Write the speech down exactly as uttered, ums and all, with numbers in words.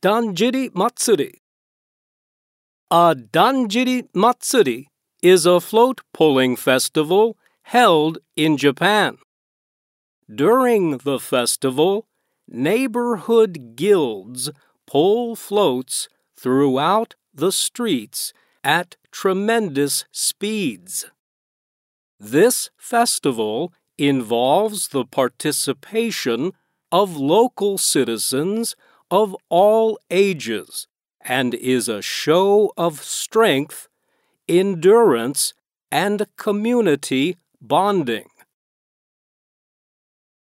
Danjiri Matsuri. A Danjiri Matsuri is a float pulling festival held in Japan. During the festival, neighborhood guilds pull floats throughout the streets at tremendous speeds. This festival involves the participation of local citizens of all ages and is a show of strength, endurance, and community bonding.